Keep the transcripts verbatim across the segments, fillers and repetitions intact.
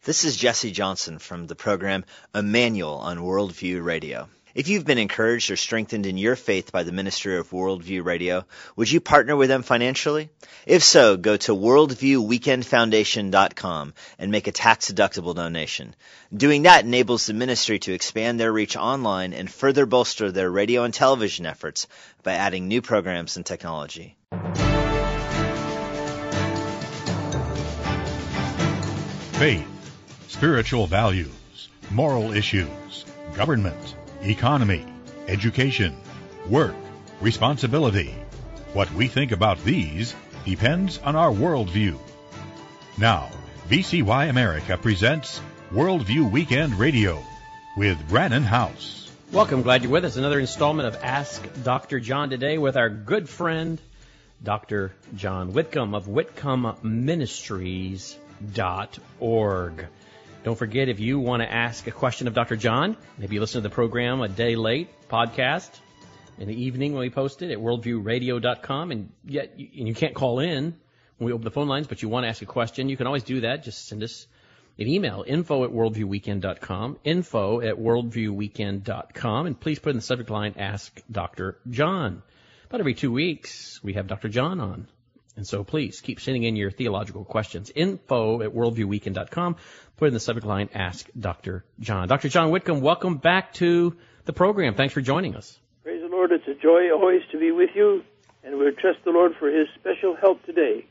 This is Jesse Johnson from the program Emmanuel on Worldview Radio. If you've been encouraged or strengthened in your faith by the ministry of Worldview Radio, would you partner with them financially? If so, go to worldview weekend foundation dot com and make a tax-deductible donation. Doing that enables the ministry to expand their reach online and further bolster their radio and television efforts by adding new programs and technology. Faith, spiritual values, moral issues, government, economy, education, work, responsibility. What we think about these depends on our worldview. Now, V C Y America presents Worldview Weekend Radio with Brannon Howse. Welcome, glad you're with us. Another installment of Ask Doctor John today with our good friend, Doctor John Whitcomb of whitcomb ministries dot org. Don't forget, if you want to ask a question of Doctor John, maybe you listen to the program a day late, podcast, in the evening when we post it at worldview radio dot com, and yet you, and you can't call in when we open the phone lines, but you want to ask a question, you can always do that. Just send us an email, info at worldview weekend dot com, info at worldview weekend dot com, and please put in the subject line, Ask Doctor John. About every two weeks, we have Doctor John on. And so please keep sending in your theological questions. Info at worldview weekend dot com. Put in the subject line, Ask Doctor John. Doctor John Whitcomb, welcome back to the program. Thanks for joining us. Praise the Lord. It's a joy always to be with you, and we trust the Lord for His special help today.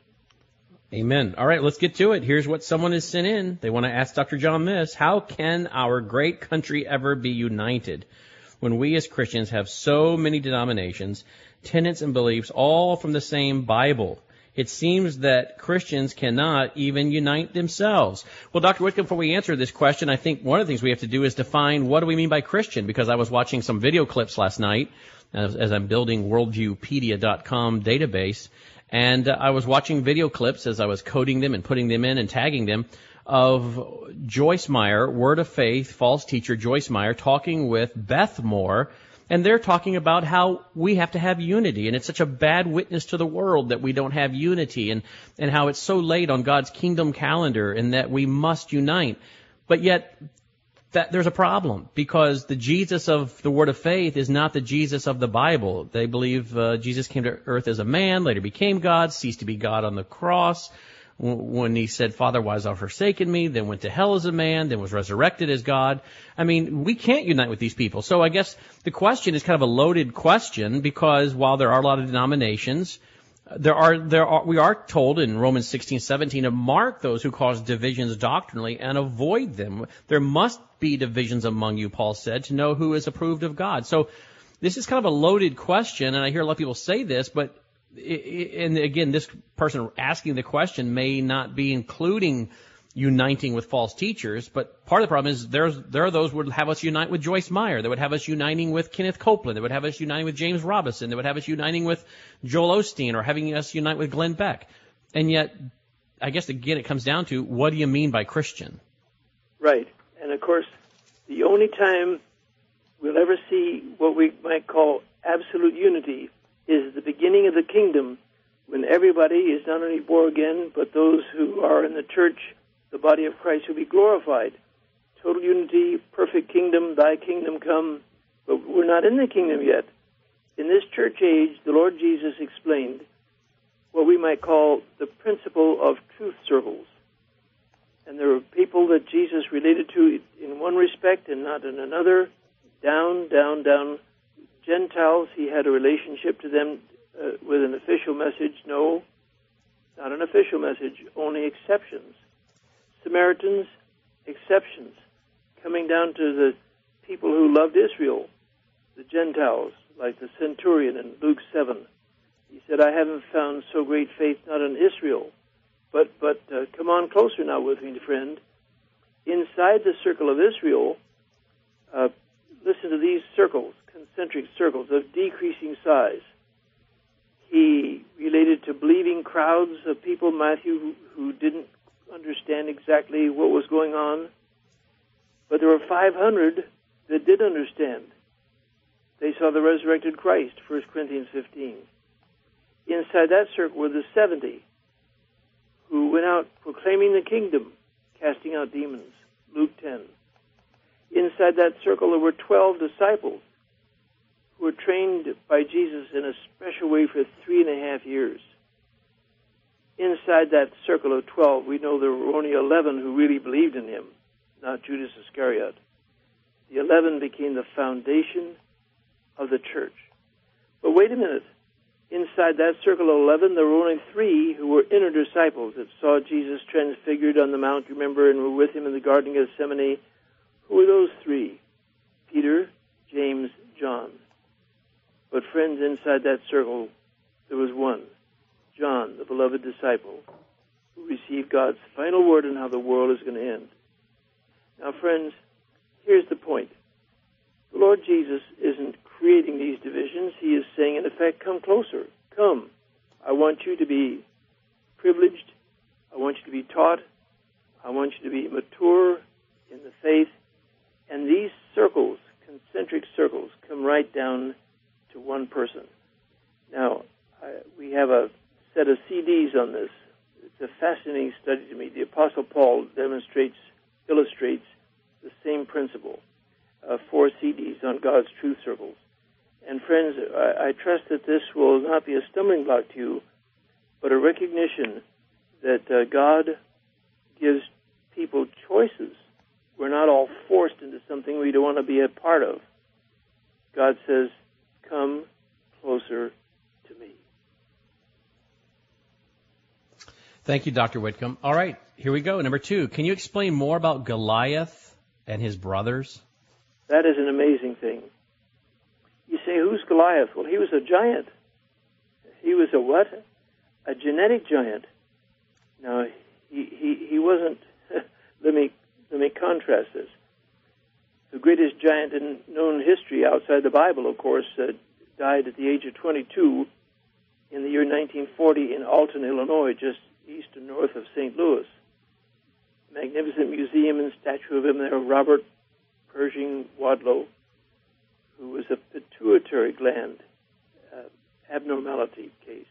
Amen. All right, let's get to it. Here's what someone has sent in. They want to ask Doctor John this. How can our great country ever be united when we as Christians have so many denominations, tenets, and beliefs, all from the same Bible? It seems that Christians cannot even unite themselves. Well, Doctor Whitcomb, before we answer this question, I think one of the things we have to do is define what do we mean by Christian, because I was watching some video clips last night as, as I'm building worldview pedia dot com database, and uh, I was watching video clips as I was coding them and putting them in and tagging them of Joyce Meyer, Word of Faith, false teacher Joyce Meyer, talking with Beth Moore. And they're talking about how we have to have unity, and it's such a bad witness to the world that we don't have unity, and, and how it's so late on God's kingdom calendar, and that we must unite. But yet, that there's a problem, because the Jesus of the Word of Faith is not the Jesus of the Bible. They believe uh, Jesus came to earth as a man, later became God, ceased to be God on the cross, when he said, Father, why hast thou forsaken me? Then went to hell as a man, then was resurrected as God. I mean, we can't unite with these people. So I guess the question is kind of a loaded question, because while there are a lot of denominations, there are, there are, we are told in Romans sixteen seventeen to mark those who cause divisions doctrinally and avoid them. There must be divisions among you, Paul said, to know who is approved of God. So this is kind of a loaded question, and I hear a lot of people say this, but and again, this person asking the question may not be including uniting with false teachers, but part of the problem is there's, there are those who would have us unite with Joyce Meyer, that would have us uniting with Kenneth Copeland, that would have us uniting with James Robison, that would have us uniting with Joel Osteen, or having us unite with Glenn Beck. And yet, I guess again it comes down to, what do you mean by Christian? Right. And of course, the only time we'll ever see what we might call absolute unity is the beginning of the kingdom, when everybody is not only born again, but those who are in the church, the body of Christ, will be glorified. Total unity, perfect kingdom, thy kingdom come. But we're not in the kingdom yet. In this church age, the Lord Jesus explained what we might call the principle of truth circles. And there were people that Jesus related to in one respect and not in another, down, down, down. Gentiles, he had a relationship to them uh, with an official message. No, not an official message, only exceptions. Samaritans, exceptions. Coming down to the people who loved Israel, the Gentiles, like the centurion in Luke seven. He said, I haven't found so great faith not in Israel, but, but uh, come on closer now with me, friend. Inside the circle of Israel, uh, listen to these circles, concentric circles of decreasing size. He related to believing crowds of people, Matthew, who, who didn't understand exactly what was going on. But there were five hundred that did understand. They saw the resurrected Christ, First Corinthians fifteen. Inside that circle were the seventy who went out proclaiming the kingdom, casting out demons, Luke ten. Inside that circle, there were twelve disciples who were trained by Jesus in a special way for three and a half years. Inside that circle of twelve, we know there were only eleven who really believed in him, not Judas Iscariot. The eleven became the foundation of the church. But wait a minute. Inside that circle of eleven, there were only three who were inner disciples that saw Jesus transfigured on the mount, remember, and were with him in the Garden of Gethsemane. Who were those three? Peter, James, John. But friends, inside that circle, there was one, John, the beloved disciple, who received God's final word on how the world is going to end. Now, friends, here's the point. The Lord Jesus isn't creating these divisions. He is saying, in effect, come closer. Come. I want you to be privileged. I want you to be taught. I want you to be mature in the faith. And these circles, concentric circles, come right down to one person. Now, I, we have a set of C Ds on this. It's a fascinating study to me. The Apostle Paul demonstrates, illustrates the same principle. Uh, four C Ds on God's truth circles. And friends, I, I trust that this will not be a stumbling block to you, but a recognition that uh, God gives people choices. We're not all forced into something we don't want to be a part of. God says, come closer to me. Thank you, Doctor Whitcomb. All right, here we go. Number two, can you explain more about Goliath and his brothers? That is an amazing thing. You say, who's Goliath? Well, he was a giant. He was a what? A genetic giant. Now, he he, he wasn't, let me let me contrast this. The greatest giant in known history outside the Bible, of course, uh, died at the age of twenty-two in the year nineteen forty in Alton, Illinois, just east and north of Saint Louis. Magnificent museum and statue of him there, Robert Pershing Wadlow, who was a pituitary gland uh, abnormality case.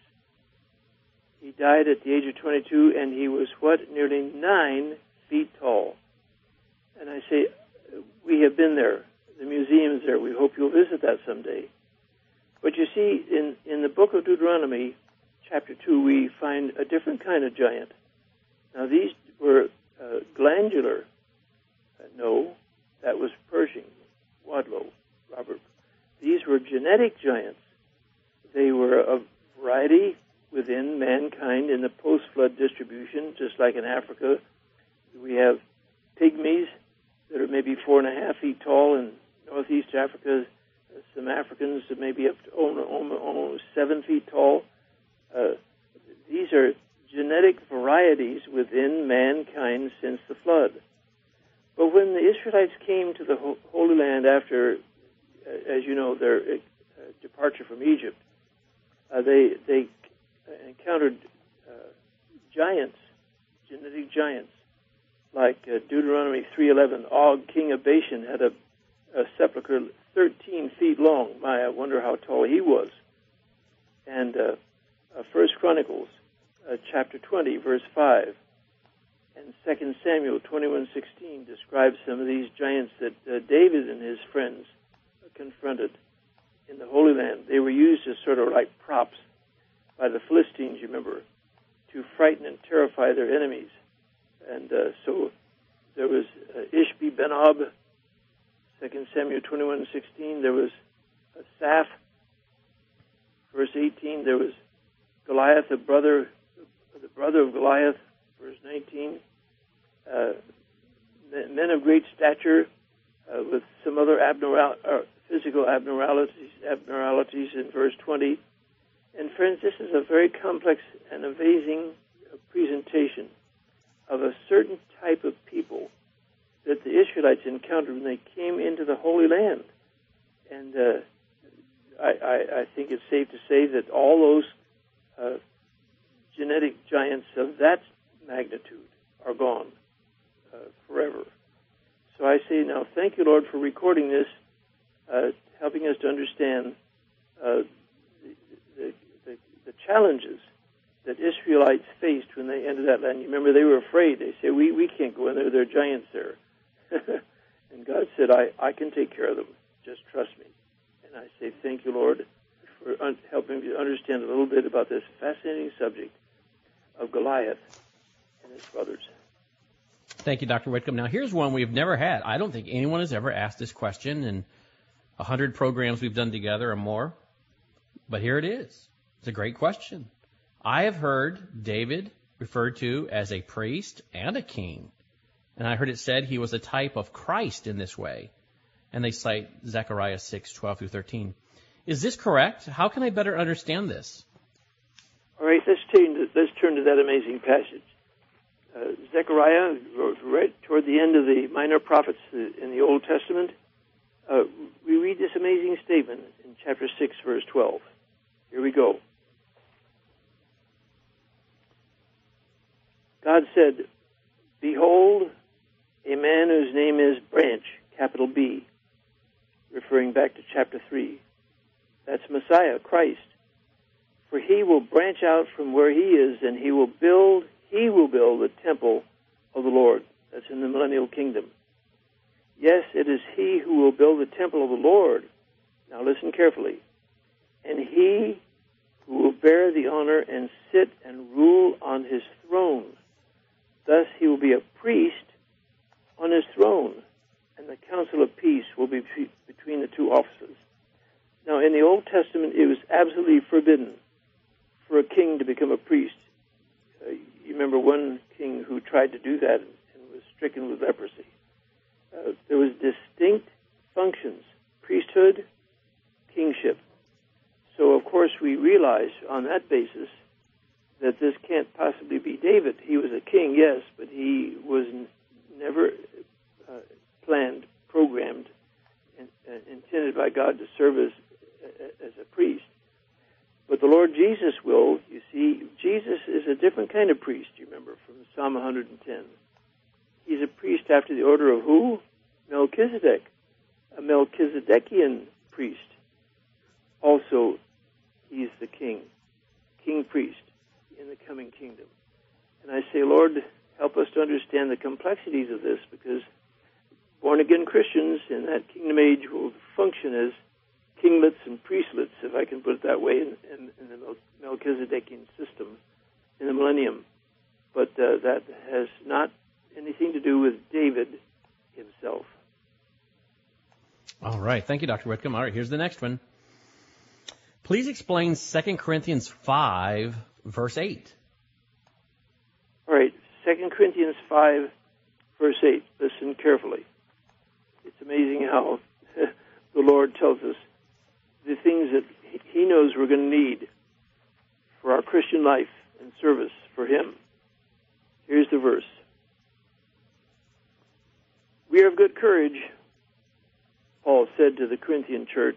He died at the age of twenty-two, and he was, what, nearly nine feet tall. And I say, we have been there. The museum's there. We hope you'll visit that someday. But you see, in, in the book of Deuteronomy, chapter two, we find a different kind of giant. Now, these were uh, glandular. Uh, no, that was Pershing, Wadlow, Robert. These were genetic giants. They were a variety within mankind in the post-flood distribution, just like in Africa. We have pygmies that are maybe four and a half feet tall in northeast Africa. Some Africans that may be up to almost seven feet tall. Uh, these are genetic varieties within mankind since the flood. But when the Israelites came to the Holy Land after, uh, as you know, their uh, departure from Egypt, uh, they they encountered uh, giants, genetic giants, like uh, Deuteronomy three eleven. Og, king of Bashan, had a, a sepulcher thirteen feet long. My, I wonder how tall he was. And uh, uh, First Chronicles, uh, chapter twenty, verse five. And Second Samuel twenty-one sixteen describes some of these giants that uh, David and his friends uh, confronted in the Holy Land. They were used as sort of like props by the Philistines, you remember, to frighten and terrify their enemies. And uh, so there was uh, Ishbi-Benob, Second Samuel twenty-one sixteen. There was uh, Saph, verse eighteen. There was Goliath, the brother, the brother of Goliath, verse nineteen. Uh, men of great stature uh, with some other abnormal, uh, physical abnormalities, abnormalities in verse twenty. And friends, this is a very complex and amazing uh, presentation of a certain type of people that the Israelites encountered when they came into the Holy Land. And uh, I, I, I think it's safe to say that all those uh, genetic giants of that magnitude are gone uh, forever. So I say now, thank you, Lord, for recording this, uh, helping us to understand uh, the, the, the, the challenges that Israelites faced when they entered that land. You remember, they were afraid. They said, we, we can't go in there. There are giants there. And God said, I, I can take care of them. Just trust me. And I say, thank you, Lord, for un- helping me to understand a little bit about this fascinating subject of Goliath and his brothers. Thank you, Doctor Whitcomb. Now, here's one we've never had. I don't think anyone has ever asked this question in a hundred programs we've done together or more. But here it is. It's a great question. I have heard David referred to as a priest and a king. And I heard it said he was a type of Christ in this way. And they cite Zechariah six, twelve through thirteen. Is this correct? How can I better understand this? All right, let's turn to, let's turn to that amazing passage. Uh, Zechariah, right toward the end of the minor prophets in the Old Testament, uh, we read this amazing statement in chapter six, verse twelve. Here we go. God said, behold, a man whose name is Branch, capital B, referring back to chapter three. That's Messiah, Christ. For he will branch out from where he is, and he will build, he will build the temple of the Lord. That's in the millennial kingdom. Yes, it is he who will build the temple of the Lord. Now listen carefully. And he who will bear the honor and sit and rule on his throne. Thus he will be a priest on his throne, and the council of peace will be between the two offices. Now, in the Old Testament, it was absolutely forbidden for a king to become a priest. Uh, you remember one king who tried to do that and was stricken with leprosy. Uh, there was distinct functions, priesthood, kingship. So, of course, we realize on that basis that this can't possibly be David. He was a king, yes, but he was n- never uh, planned, programmed, and, uh, intended by God to serve as, uh, as a priest. But the Lord Jesus will, you see, Jesus is a different kind of priest, you remember, from Psalm one hundred ten. He's a priest after the order of who? Melchizedek, a Melchizedekian priest. Also, he's the king, king priest in the coming kingdom. And I say, Lord, help us to understand the complexities of this, because born-again Christians in that kingdom age will function as kinglets and priestlets, if I can put it that way, in, in, in the Melchizedekian system in the millennium. But uh, that has not anything to do with David himself. All right. Thank you, Doctor Whitcomb. All right, here's the next one. Please explain Second Corinthians five, verse eight. All right, Second Corinthians five, verse eight. Listen carefully. It's amazing how the Lord tells us the things that he knows we're going to need for our Christian life and service for him. Here's the verse. We are of good courage, Paul said to the Corinthian church.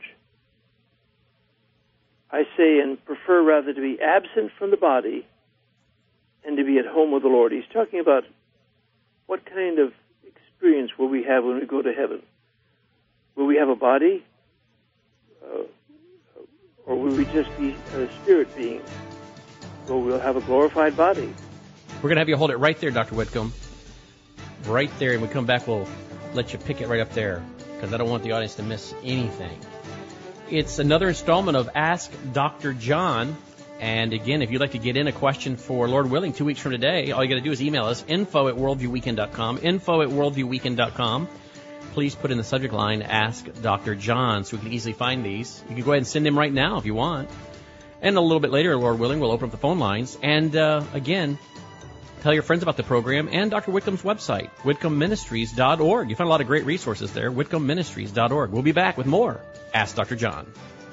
I say, and prefer rather to be absent from the body and to be at home with the Lord. He's talking about what kind of experience will we have when we go to heaven. Will we have a body? Uh, or will we just be a spirit being? Well, we'll have a glorified body. We're going to have you hold it right there, Doctor Whitcomb. Right there, and when we come back, we'll let you pick it right up there, because I don't want the audience to miss anything. It's another installment of Ask Doctor John. And again, if you'd like to get in a question for, Lord willing, two weeks from today, all you got to do is email us, info at worldviewweekend dot com, info at worldviewweekend dot com. Please put in the subject line, Ask Doctor John, so we can easily find these. You can go ahead and send them right now if you want. And a little bit later, Lord willing, we'll open up the phone lines. And uh, again, tell your friends about the program and Doctor Whitcomb's website, whitcomb ministries dot org. You find a lot of great resources there, whitcomb ministries dot org. We'll be back with more Ask Doctor John.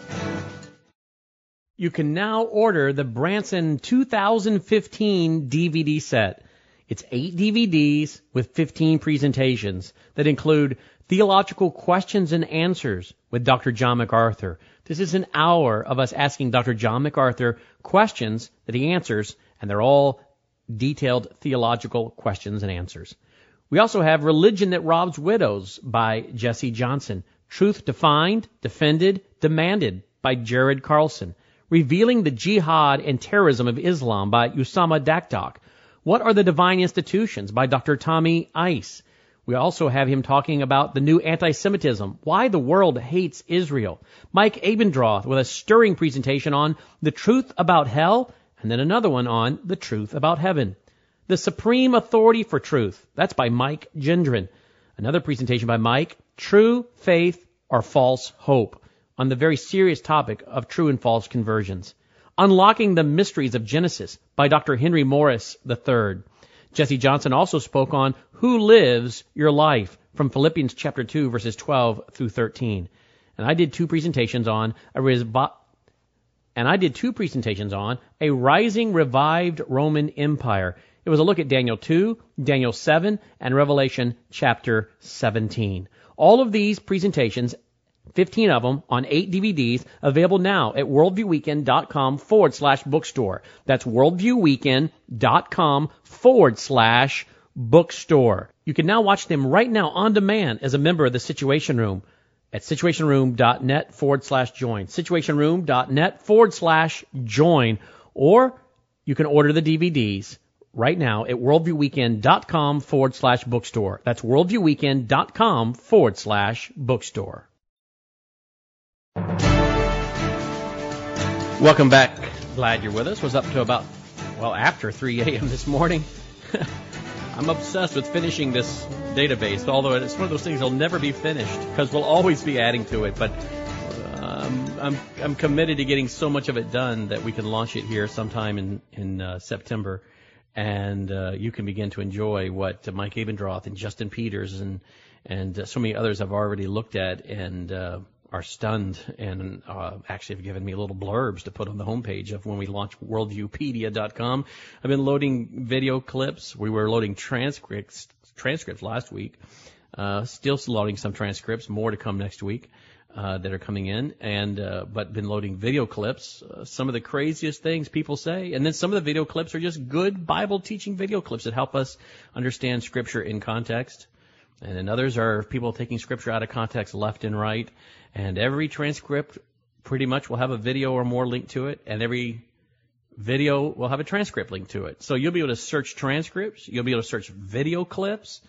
You can now order the Branson two thousand fifteen D V D set. It's eight D V Ds with fifteen presentations that include Theological Questions and Answers with Doctor John MacArthur. This is an hour of us asking Doctor John MacArthur questions that he answers, and they're all detailed theological questions and answers. We also have Religion That Robs Widows by Jesse Johnson. Truth Defined, Defended, Demanded by Jared Carlson. Revealing the Jihad and Terrorism of Islam by Usama Dakdak. What are the Divine Institutions by Doctor Tommy Ice. We also have him talking about the new anti-Semitism, why the world hates Israel. Mike Abendroth with a stirring presentation on the truth about hell, and then another one on the truth about heaven. The Supreme Authority for Truth, that's by Mike Gendron. Another presentation by Mike, True Faith or False Hope, on the very serious topic of true and false conversions. Unlocking the Mysteries of Genesis by Doctor Henry Morris the third. Jesse Johnson also spoke on Who Lives Your Life from Philippians chapter two, verses twelve through thirteen. And I did two presentations on a resv- and I did two presentations on a rising revived Roman Empire. It was a look at Daniel two, Daniel seven, and Revelation chapter seventeen. All of these presentations, fifteen of them on eight D V Ds, available now at worldviewweekend.com forward slash bookstore. That's worldviewweekend.com forward slash bookstore. You can now watch them right now on demand as a member of the Situation Room at situationroom.net forward slash join. Situationroom.net forward slash join. Or you can order the D V Ds right now at worldviewweekend.com forward slash bookstore. That's worldviewweekend.com forward slash bookstore. Welcome back. Glad you're with us. Was up to about, well, after three a.m. this morning. I'm obsessed with finishing this database, although it's one of those things that'll never be finished because we'll always be adding to it. But um, I'm I'm committed to getting so much of it done that we can launch it here sometime in in uh, September, and uh, you can begin to enjoy what uh, Mike Abendroth and Justin Peters and and uh, so many others have already looked at and uh, are stunned and uh, actually have given me little blurbs to put on the homepage of when we launch worldviewpedia dot com. I've been loading video clips. We were loading transcripts transcripts last week. Uh, still loading some transcripts. More to come next week uh, that are coming in. And uh, but been loading video clips. Uh, some of the craziest things people say. And then some of the video clips are just good Bible teaching video clips that help us understand Scripture in context. And then others are people taking Scripture out of context left and right. And every transcript pretty much will have a video or more linked to it. And every video will have a transcript linked to it. So you'll be able to search transcripts. You'll be able to search video clips.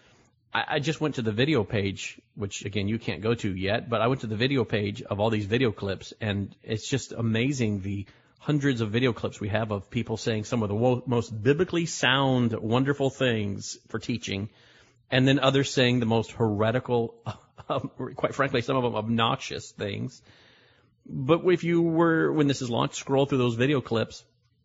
I, I just went to the video page, which, again, you can't go to yet. But I went to the video page of all these video clips. And it's just amazing the hundreds of video clips we have of people saying some of the wo- most biblically sound, wonderful things for teaching. And then others saying the most heretical, um, quite frankly, some of them obnoxious things. But if you were, when this is launched, scroll through those video clips,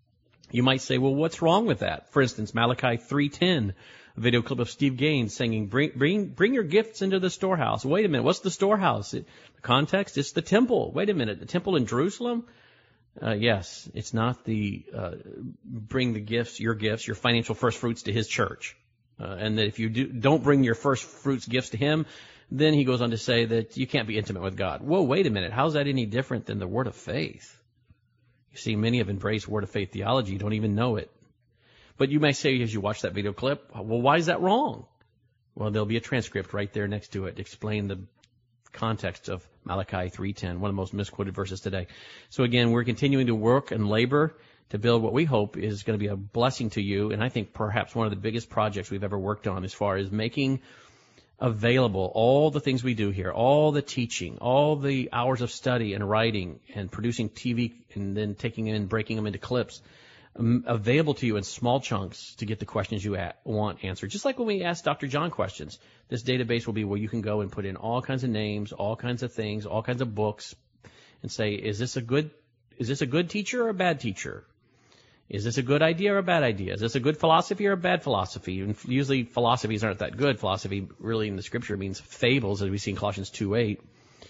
you might say, well, what's wrong with that? For instance, Malachi three ten, a video clip of Steve Gaines singing, bring, bring, bring your gifts into the storehouse. Wait a minute, what's the storehouse? It, the context, it's the temple. Wait a minute, the temple in Jerusalem? Uh, yes, it's not the, uh, bring the gifts, your gifts, your financial first fruits to his church. Uh, and that if you do, don't bring your first fruits gifts to him, then he goes on to say that you can't be intimate with God. Whoa, wait a minute. How's that any different than the word of faith? You see, many have embraced word of faith theology. You don't even know it. But you may say as you watch that video clip, well, why is that wrong? Well, there'll be a transcript right there next to it to explain the context of Malachi three ten, one of the most misquoted verses today. So again, we're continuing to work and labor to build what we hope is going to be a blessing to you, and I think perhaps one of the biggest projects we've ever worked on as far as making available all the things we do here, all the teaching, all the hours of study and writing and producing T V and then taking them and breaking them into clips, um, available to you in small chunks to get the questions you at, want answered. Just like when we ask Doctor John questions, this database will be where you can go and put in all kinds of names, all kinds of things, all kinds of books, and say, is this a good, is this a good teacher or a bad teacher? Is this a good idea or a bad idea? Is this a good philosophy or a bad philosophy? And usually philosophies aren't that good. Philosophy really in the Scripture means fables, as we see in Colossians two eight.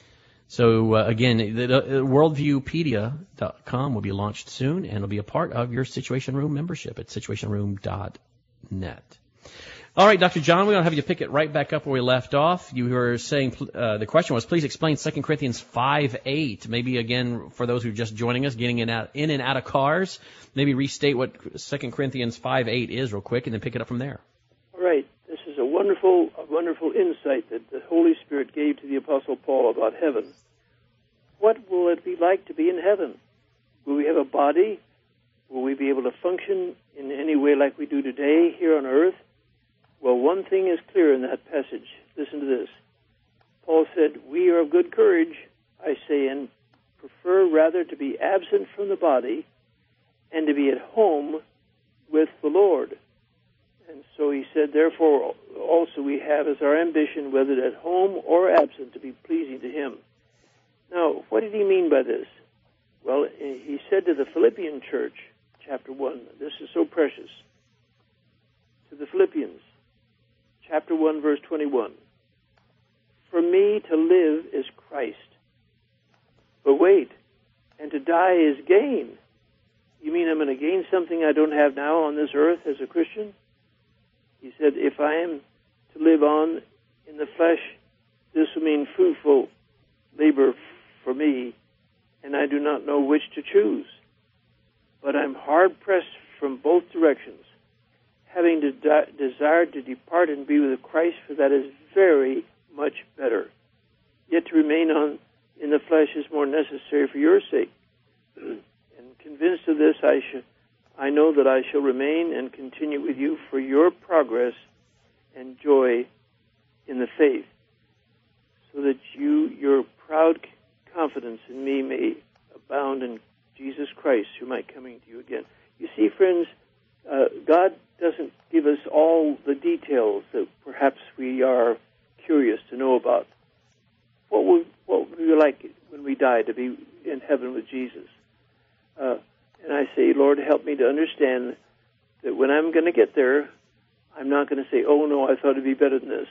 So uh, again, the, the worldviewpedia dot com will be launched soon, and it'll be a part of your Situation Room membership at situation room dot net. All right, Doctor John, we're going to have you pick it right back up where we left off. You were saying, uh, the question was, please explain Second Corinthians five eight. Maybe, again, for those who are just joining us, getting in, out, in and out of cars, maybe restate what Second Corinthians five eight is real quick and then pick it up from there. All right. This is a wonderful, a wonderful insight that the Holy Spirit gave to the Apostle Paul about heaven. What will it be like to be in heaven? will we have a body? Will we be able to function in any way like we do today here on earth? Well, one thing is clear in that passage. Listen to this. Paul said, we are of good courage, I say, and prefer rather to be absent from the body and to be at home with the Lord. And so he said, therefore, also we have as our ambition, whether at home or absent, to be pleasing to him. Now, what did he mean by this? Well, he said to the Philippian church, chapter one, this is so precious. To the Philippians, chapter one, verse twenty-one. For me to live is Christ. But wait, and to die is gain. You mean I'm going to gain something I don't have now on this earth as a Christian? He said, if I am to live on in the flesh, this will mean fruitful labor for me, and I do not know which to choose. But I'm hard-pressed from both directions, having de- de- desired to depart and be with Christ, for that is very much better. Yet to remain on in the flesh is more necessary for your sake. And convinced of this, I should, I know that I shall remain and continue with you for your progress and joy in the faith, so that you, your proud confidence in me may abound in Jesus Christ, who might coming to you again. You see, friends, uh, God doesn't give us all the details that perhaps we are curious to know about. What would, what would we like when we die to be in heaven with Jesus? Uh, and I say, Lord, help me to understand that when I'm going to get there, I'm not going to say, oh, no, I thought it'd be better than this.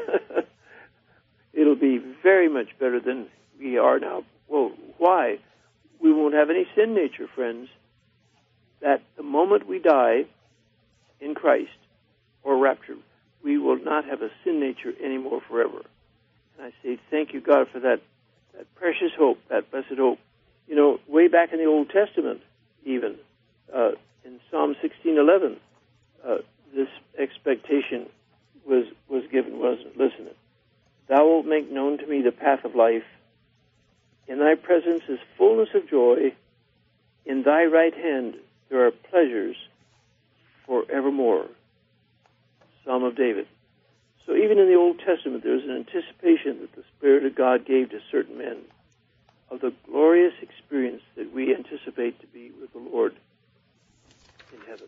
It'll be very much better than we are now. Well, why? We won't have any sin nature, friends. That the moment we die in Christ or rapture, we will not have a sin nature anymore forever. And I say, thank you, God, for that, that precious hope, that blessed hope. You know, way back in the Old Testament, even, uh, in Psalm sixteen eleven, uh, this expectation was, was given, wasn't it? Listen, thou wilt make known to me the path of life. In thy presence is fullness of joy. In thy right hand there are pleasures forevermore. Psalm of David. So even in the Old Testament, there is an anticipation that the Spirit of God gave to certain men of the glorious experience that we anticipate to be with the Lord in heaven.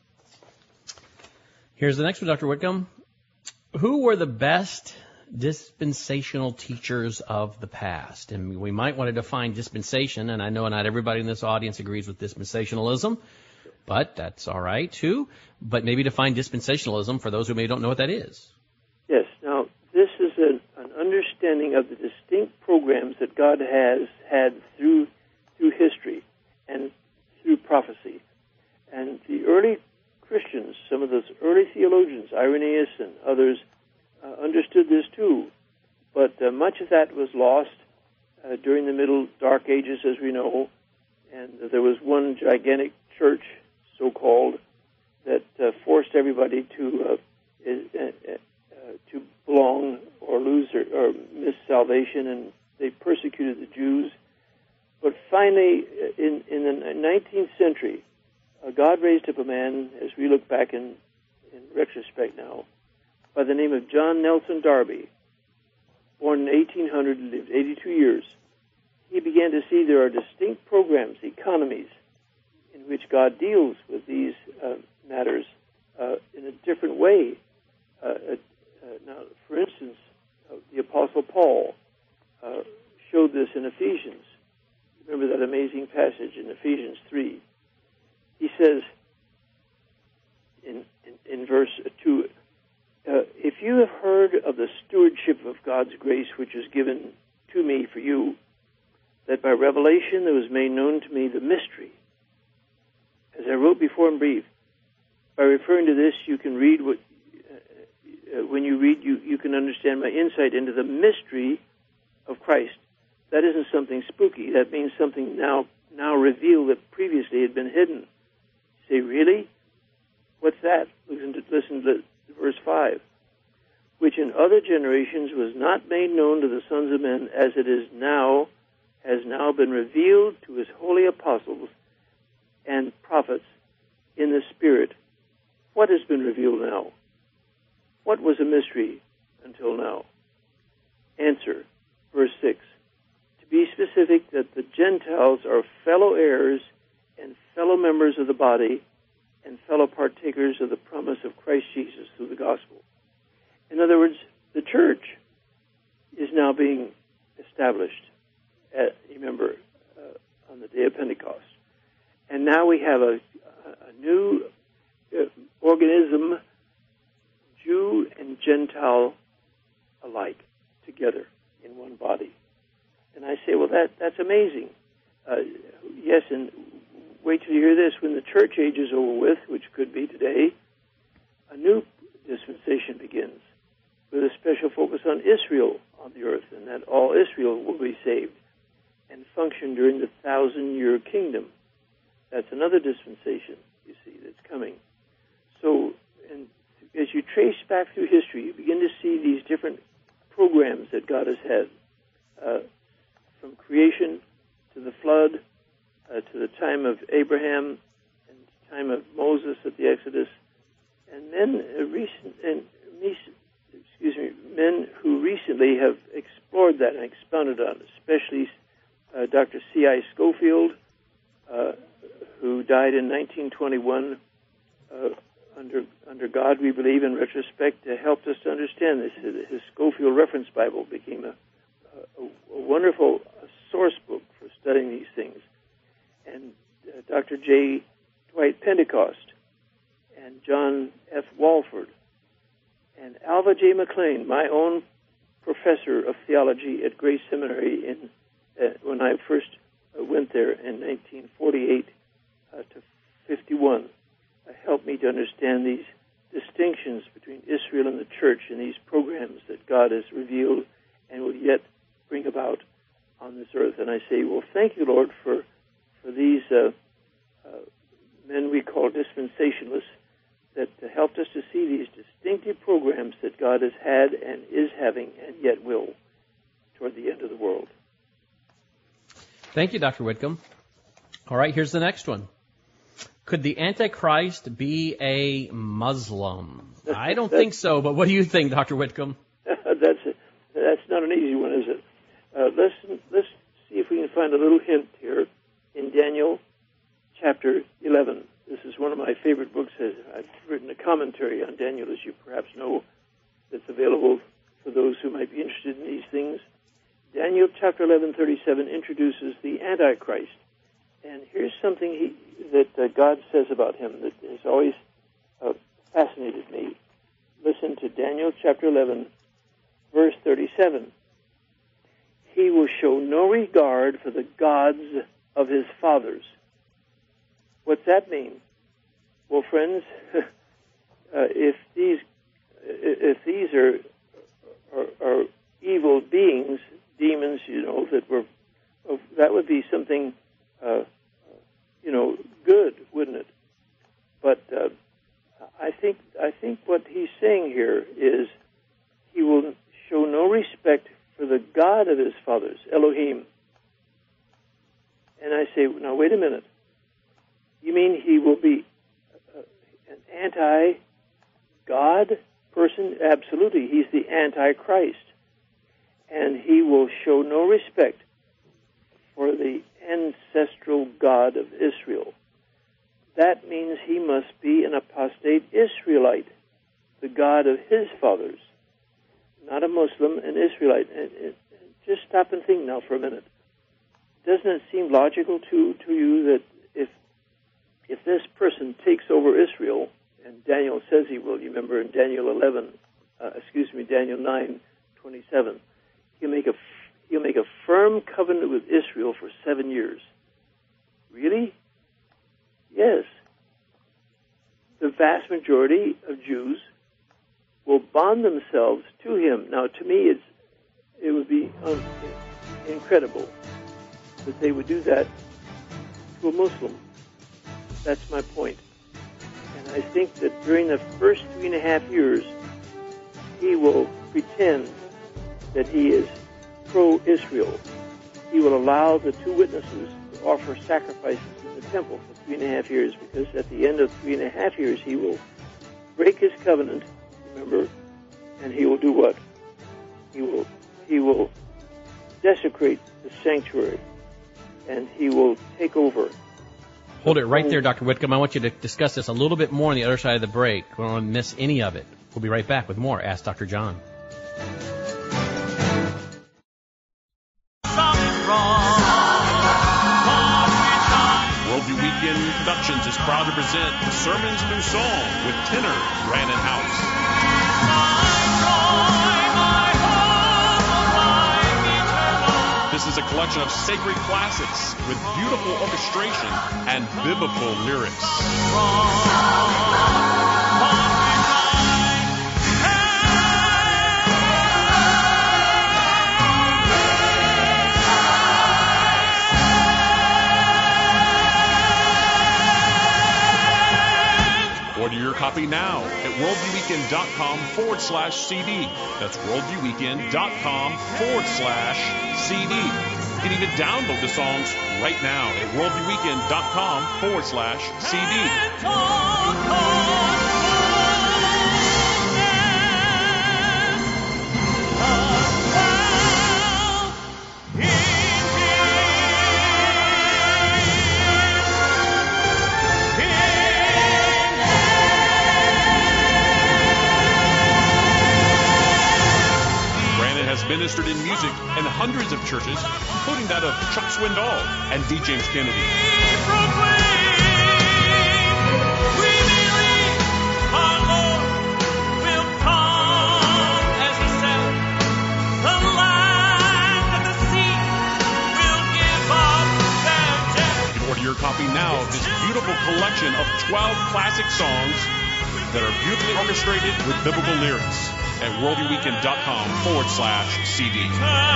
Here's the next one, Doctor Whitcomb. Who were the best dispensational teachers of the past? And we might want to define dispensation, and I know not everybody in this audience agrees with dispensationalism, but that's all right too. But maybe define dispensationalism for those who maybe don't know what that is. Yes. Now, this is an, an understanding of the distinct programs that God has had through through history and through prophecy. And the early Christians, some of those early theologians, Irenaeus and others, uh, understood this too. But uh, much of that was lost uh, during the Middle Dark Ages, as we know. And uh, there was one gigantic church, so-called, that uh, forced everybody to uh, uh, uh, to belong or lose or, or miss salvation, and they persecuted the Jews. But finally, in, in the nineteenth century, uh, God raised up a man, as we look back in, in retrospect now, by the name of John Nelson Darby, born in eighteen hundred and lived eighty-two years. He began to see there are distinct programs, economies, in which God deals with these uh, matters uh, in a different way. Uh, uh, now, for instance, uh, the Apostle Paul uh, showed this in Ephesians. Remember that amazing passage in Ephesians three. He says in, in, in verse two, uh, if you have heard of the stewardship of God's grace which is given to me for you, that by revelation there was made known to me the mystery, as I wrote before in brief. By referring to this, you can read what, uh, uh, when you read, you, you can understand my insight into the mystery of Christ. That isn't something spooky. That means something now now revealed that previously had been hidden. You say, really? What's that? Listen to, listen to verse five. Which in other generations was not made known to the sons of men, as it is now has now been revealed to his holy apostles and prophets in the Spirit. What has been revealed now? What was a mystery until now? Answer, verse six. To be specific, that the Gentiles are fellow heirs and fellow members of the body and fellow partakers of the promise of Christ Jesus through the gospel. In other words, the church is now being established, at, remember, uh, on the day of Pentecost. And now we have a, a new uh, organism, Jew and Gentile alike, together in one body. And I say, well, that that's amazing. Uh, yes, and wait till you hear this. When the church age is over with, which could be today, a new dispensation begins with a special focus on Israel on the earth, and that all Israel will be saved and function during the thousand-year kingdom. That's another dispensation, you see, that's coming. So, and as you trace back through history, you begin to see these different programs that God has had, uh, from creation to the flood, uh, to the time of Abraham, and the time of Moses at the Exodus, and men uh, recent and excuse me, men who recently have explored that and expounded on it, especially uh, Doctor C I Scofield, uh, who died in nineteen twenty-one. Uh, under under God, we believe, in retrospect, uh, helped us to understand this. His Scofield Reference Bible became a, a, a wonderful uh, source book for studying these things. And uh, Doctor J. Dwight Pentecost, and John F. Walford, and Alva J. McLean, my own professor of theology at Grace Seminary in uh, when I first uh, went there in nineteen forty-eight uh, to fifty-one. Uh, helped me to understand these distinctions between Israel and the church in these programs that God has revealed and will yet bring about on this earth. And I say, well, thank you, Lord, for for these uh, uh, men we call dispensationalists that uh, helped us to see these distinctive programs that God has had and is having and yet will toward the end of the world. Thank you, Doctor Whitcomb. All right, here's the next one. Could the Antichrist be a Muslim? I don't think so, but what do you think, Doctor Whitcomb? that's a, that's not an easy one, is it? Uh, let's let's see if we can find a little hint here in Daniel chapter eleven. This is one of my favorite books. I've written a commentary on Daniel, as you perhaps know, that's available for those who might be interested in these things. Daniel chapter eleven, thirty-seven introduces the Antichrist. And here's something he, that uh, God says about him that has always uh, fascinated me. Listen to Daniel chapter eleven, verse thirty-seven. He will show no regard for the gods of his fathers. What's that mean? Well, friends, uh, if these if these are, are are evil beings, demons, you know, that were uh, that would be something. Uh, you know, good, wouldn't it? But uh, I think I think what he's saying here is he will show no respect for the God of his fathers, Elohim. And I say, now wait a minute. You mean he will be uh, an anti-God person? Absolutely, he's the Antichrist, and he will show no respect for the ancestral God of Israel. That means he must be an apostate Israelite, the God of his fathers, not a Muslim, an Israelite. And, and, just stop and think now for a minute. Doesn't it seem logical to, to you that if if this person takes over Israel, and Daniel says he will, you remember in Daniel eleven, uh, excuse me, Daniel nine twenty-seven, he'll make a He'll make a firm covenant with Israel for seven years. Really? Yes. The vast majority of Jews will bond themselves to him. Now, to me, it's it would be un- incredible that they would do that to a Muslim. That's my point. And I think that during the first three and a half years, he will pretend that he is pro-Israel. he will allow the two witnesses to offer sacrifices in the temple for three and a half years, because at the end of three and a half years he will break his covenant, remember, and he will do what? He will he will desecrate the sanctuary, and he will take over. Hold it right there, Doctor Whitcomb. I want you to discuss this a little bit more on the other side of the break. We don't want to miss any of it. We'll be right back with more Ask Doctor John. Worldview Weekend Productions is proud to present Sermons Through Song with tenor Brandon House. This is a collection of sacred classics with beautiful orchestration and biblical lyrics. Order your copy now at worldviewweekend.com forward slash CD. That's worldviewweekend.com forward slash CD. You can even download the songs right now at worldviewweekend.com forward slash CD. Ministered in music in hundreds of churches, including that of Chuck Swindoll and D. James Kennedy. You can order your copy now of this beautiful collection of twelve classic songs that are beautifully orchestrated with biblical lyrics at worldviewweekend.com forward slash CD.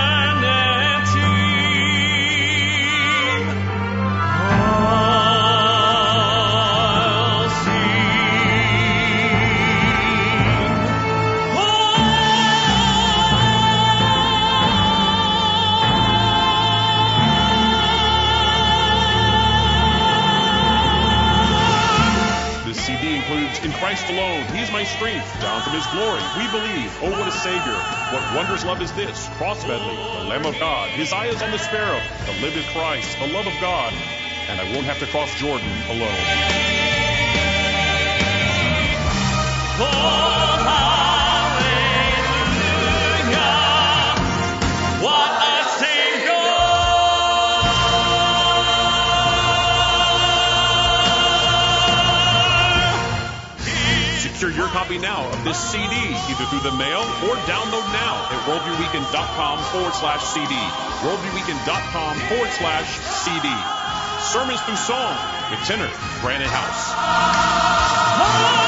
In Christ alone, He is my strength, down from His glory. We believe, oh, what a Savior. What wondrous love is this? Cross medley, the Lamb of God. His eye is on the sparrow, the living Christ, the love of God. And I won't have to cross Jordan alone. Oh, hallelujah. What a Savior. Secure your copy now of this C D, either through the mail or download now at worldviewweekend.com forward slash CD. worldviewweekend.com forward slash CD. Sermons Through Song with tenor Brandon House.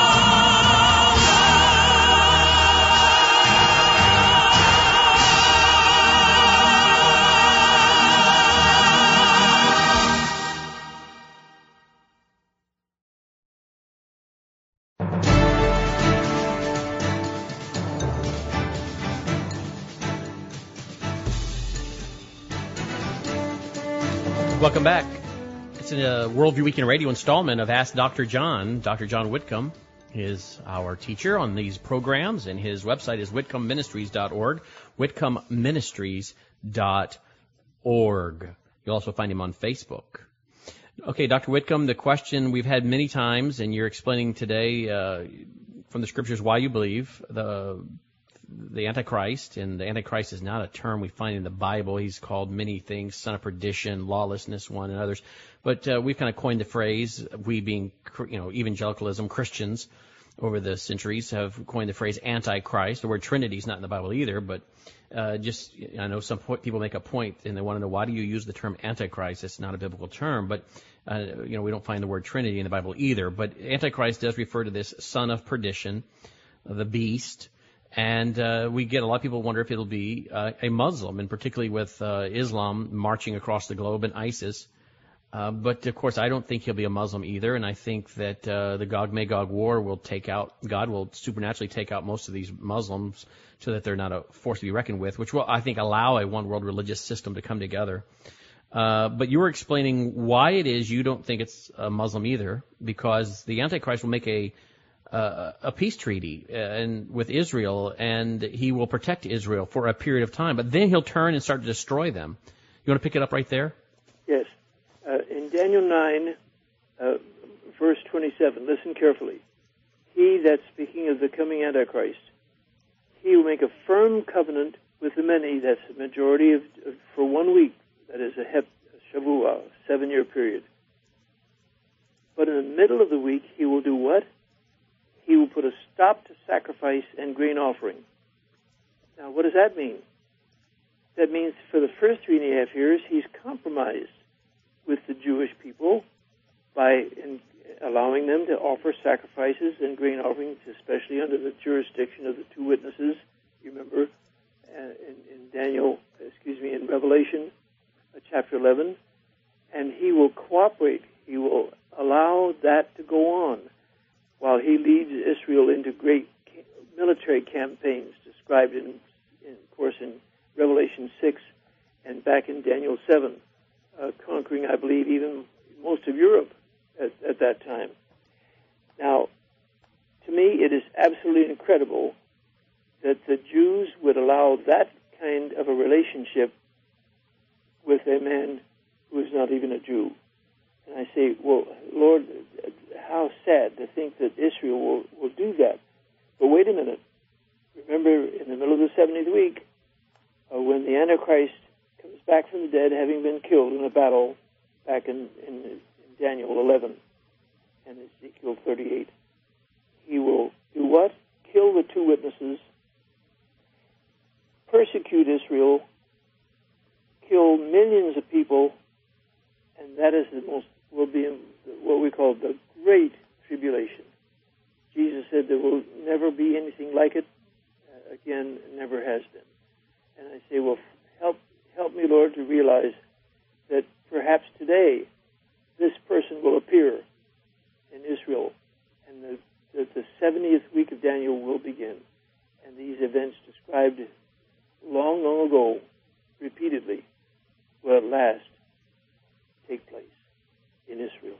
Welcome back. It's a Worldview Weekend Radio installment of Ask Doctor John. Doctor John Whitcomb is our teacher on these programs, and his website is whitcomb ministries dot org, whitcomb ministries dot org. You'll also find him on Facebook. Okay, Doctor Whitcomb, the question we've had many times, and you're explaining today uh, from the Scriptures why you believe the the Antichrist, and the Antichrist is not a term we find in the Bible. He's called many things, son of perdition, lawlessness, one, and others. But uh, we've kind of coined the phrase, we being, you know, evangelicalism, Christians over the centuries have coined the phrase Antichrist. The word Trinity is not in the Bible either, but uh, just, I know some po- people make a point and they want to know, why do you use the term Antichrist? It's not a biblical term, but, uh, you know, we don't find the word Trinity in the Bible either. But Antichrist does refer to this son of perdition, the beast. And uh, we get a lot of people wonder if it'll be uh, a Muslim, and particularly with uh, Islam marching across the globe and ISIS Uh, but of course, I don't think he'll be a Muslim either, and I think that uh, the Gog-Magog war will take out, God will supernaturally take out most of these Muslims so that they're not a force to be reckoned with, which will, I think, allow a one-world religious system to come together. Uh, but you were explaining why it is you don't think it's a Muslim either, because the Antichrist will make a uh, a peace treaty uh, and with Israel, and he will protect Israel for a period of time, but then he'll turn and start to destroy them. You want to pick it up right there? Yes. Uh, in Daniel nine, uh, verse twenty-seven, listen carefully. He, that's speaking of the coming Antichrist, he will make a firm covenant with the many, that's the majority of, of for one week, that is a hep, a Shavuah, a seven-year period. But in the middle of the week, he will do what? He will put a stop to sacrifice and grain offering. Now, what does that mean? That means for the first three and a half years, he's compromised with the Jewish people by in, allowing them to offer sacrifices and grain offerings, especially under the jurisdiction of the two witnesses. You remember uh, in, in Daniel, excuse me, in Revelation, uh, chapter eleven. And he will cooperate. He will allow that to go on while he leads Israel into great military campaigns described in, in of course, in Revelation six and back in Daniel seven, uh, conquering, I believe, even most of Europe at, at that time. Now, to me, it is absolutely incredible that the Jews would allow that kind of a relationship with a man who is not even a Jew. And I say, well, Lord, how sad to think that Israel will, will do that. But wait a minute. Remember, in the middle of the seventieth week, uh, when the Antichrist comes back from the dead, having been killed in a battle back in, in, in Daniel eleven and Ezekiel thirty-eight, he will do what? Kill the two witnesses, persecute Israel, kill millions of people, and that is the most, will be what we call the Great Tribulation. Jesus said there will never be anything like it. Uh, again, never has been. And I say, well, help help me, Lord, to realize that perhaps today this person will appear in Israel, and the, the, the seventieth week of Daniel will begin. And these events described long, long ago, repeatedly, will at last take place in Israel.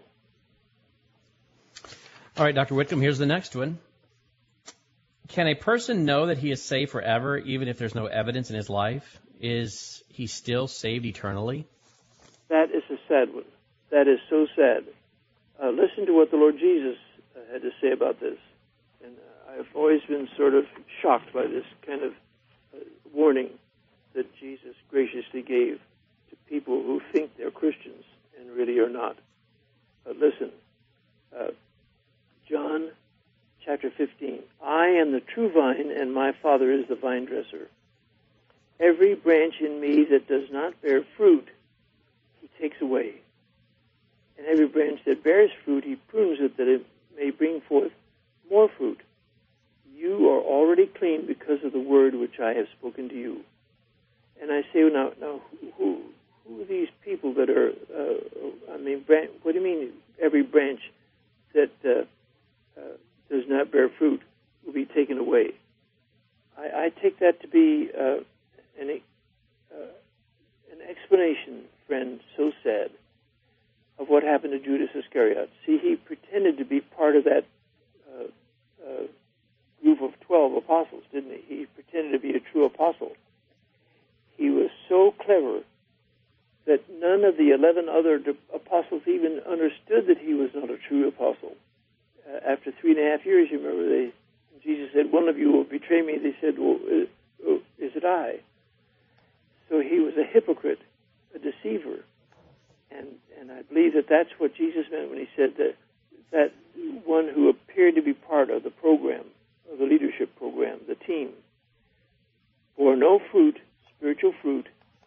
All right, Doctor Whitcomb, here's the next one. Can a person know that he is saved forever, even if there's no evidence in his life? Is he still saved eternally? That is a sad one. That is so sad. Uh, listen to what the Lord Jesus uh, had to say about this. And uh, I've always been sort of shocked by this kind of uh, warning that Jesus graciously gave to people who think they're Christians and really are not. But listen, uh, John chapter fifteen, I am the true vine, and my Father is the vine dresser. Every branch in me that does not bear fruit, he takes away. And every branch that bears fruit, he prunes it that it may bring forth more fruit. You are already clean because of the word which I have spoken to you. And I say, now, now who, who are these people that are, uh, I mean, branch, what do you mean every branch that uh, uh, does not bear fruit will be taken away? I, I take that to be uh, an, uh, an explanation, friend, so sad, of what happened to Judas Iscariot. See, he pretended to be part of that uh, uh, group of twelve apostles, didn't he? He pretended to be a true apostle. He was so clever that none of the eleven other apostles even understood that he was not a true apostle. Uh, after three and a half years, you remember, they, Jesus said, one of you will betray me. They said, well, is, is it I? So he was a hypocrite, a deceiver. And and I believe that that's what Jesus meant when he said that that one who appeared to be part of the program, of the leadership program, the team, bore no fruit, spiritual fruit,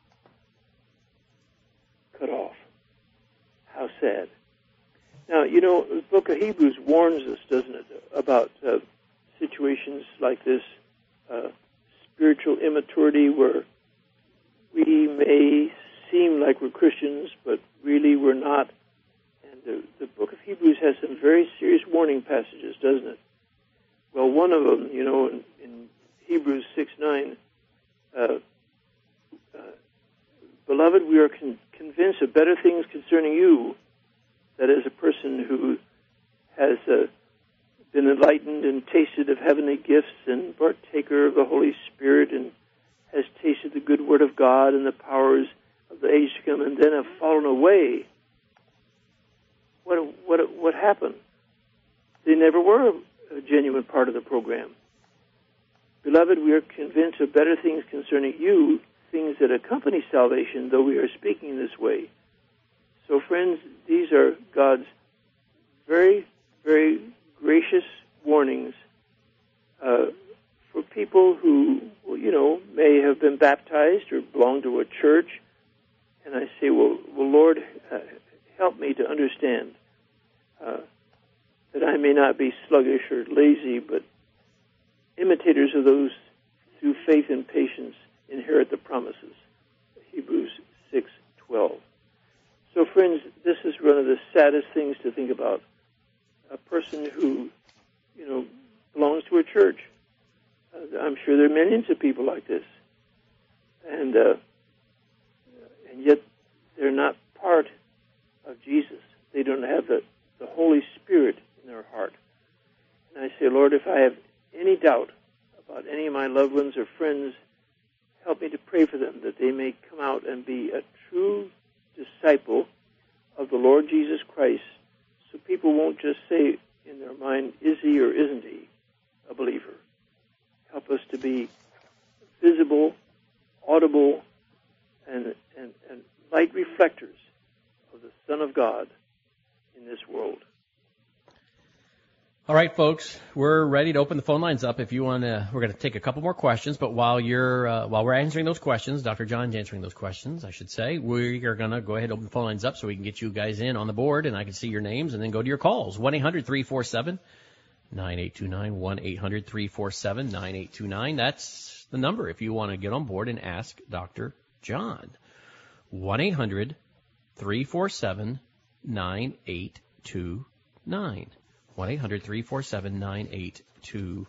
cut off. How sad. Now, you know, the book of Hebrews warns us, doesn't it, about uh, situations like this, uh, spiritual immaturity where we may seem like we're Christians, but really we're not. And the, the book of Hebrews has some very serious warning passages, doesn't it? Well, one of them, you know, in, in Hebrews six nine, uh, uh, Beloved, we are con- convinced of better things concerning you, that is, a person who has uh, been enlightened and tasted of heavenly gifts and partaker of the Holy Spirit and has tasted the good word of God and the powers of the age to come, and then have fallen away. What what what happened? They never were a genuine part of the program. Beloved, we are convinced of better things concerning you, things that accompany salvation, though we are speaking this way. So, friends, these are God's very, very gracious warnings uh, for people who, you know, may have been baptized or belong to a church. And I say, well, well Lord, uh, help me to understand uh, that I may not be sluggish or lazy, but imitators of those through faith and patience inherit the promises. Hebrews six twelve. So, friends, this is one of the saddest things to think about. A person who, you know, belongs to a church. Uh, I'm sure there are millions of people like this. And, uh, and yet they're not part of Jesus. They don't have the, the Holy Spirit in their heart. And I say, Lord, if I have any doubt about any of my loved ones or friends, help me to pray for them that they may come out and be a true disciple of the Lord Jesus Christ, so people won't just say in their mind, is he or isn't he a believer? Help us to be visible, audible, and, and, and light reflectors of the Son of God in this world. All right, folks, we're ready to open the phone lines up. If you want to, we're going to take a couple more questions. But while you're, uh, while we're answering those questions, Doctor John's answering those questions, I should say, we are going to go ahead and open the phone lines up so we can get you guys in on the board, and I can see your names, and then go to your calls. one eight hundred three four seven nine eight two nine. one eight hundred three four seven nine eight two nine. That's the number if you want to get on board and ask Doctor John. one eight hundred three four seven nine eight two nine. one eight hundred three four seven nine eight two